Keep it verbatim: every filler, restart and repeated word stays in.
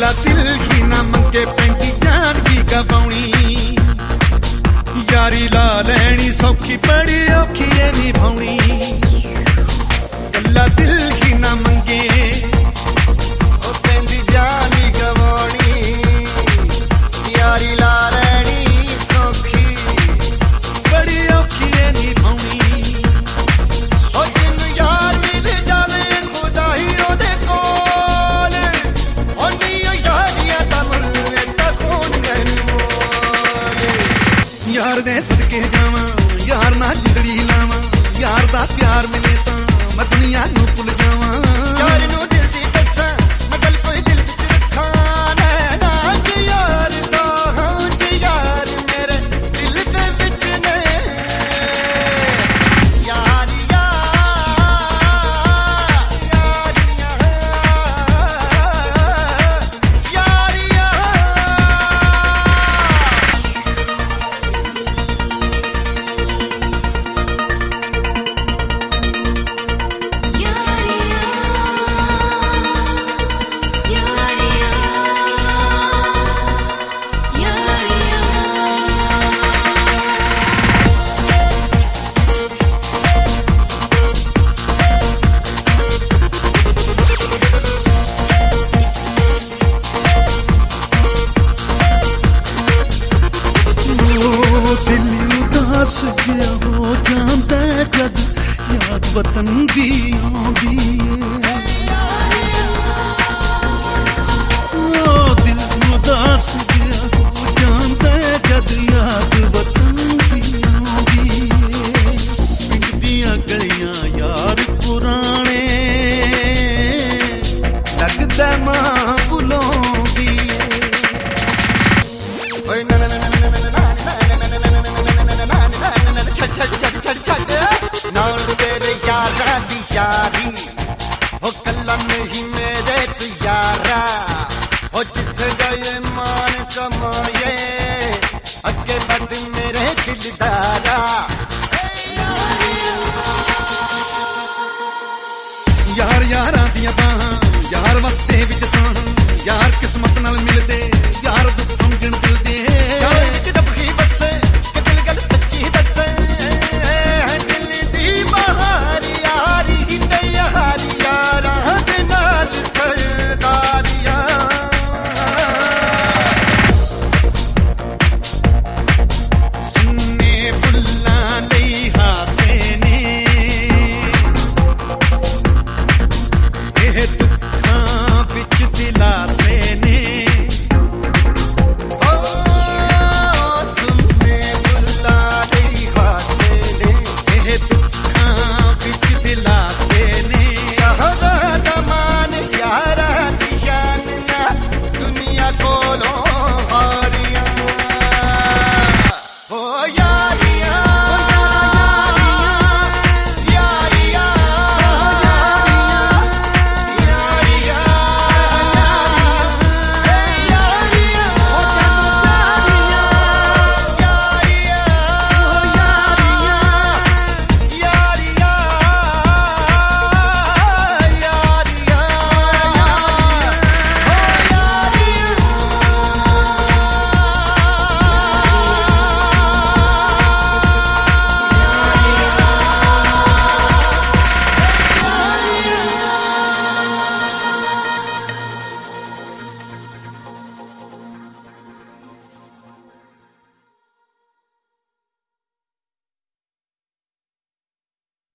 कला दिल की ना मंगे पैंती जान की गवाउणी यारी ला लैनी सौखी बड़ी औखी है निभाउणी कला दिल की ना मंगे पैंती जान की गवाउणी यारी ला लैनी सौखी बड़ी औखी है निभाउणी यार दे सदके जावां यार ना जिगड़ी लावां यार दा प्यार मिले तां मैं दुनिया नूं भुल जावां यार नूं दिल दी दस्सां मैं गल कोई दिल विच रखां ना जी यार साहां जी यार मेरे दिल दे विच ने यार सजिया हो जांदा जद याद वतन दी आंदी ओ दिल उदास जिया हो जांदा जद याद वतन दी आंदी पिंड दियां गलियां यार पुराने लगदा मां भुलाउंदी ओए ना ना ना यारा दी यारी हो कला नहीं मेरे तू यारा हो जिथे गए मान कमाए अगे बढ़ मेरे दिलदारा यार यारा दियां बाहां यार वस्ते विच थां यार किस्मत नाल मिलदे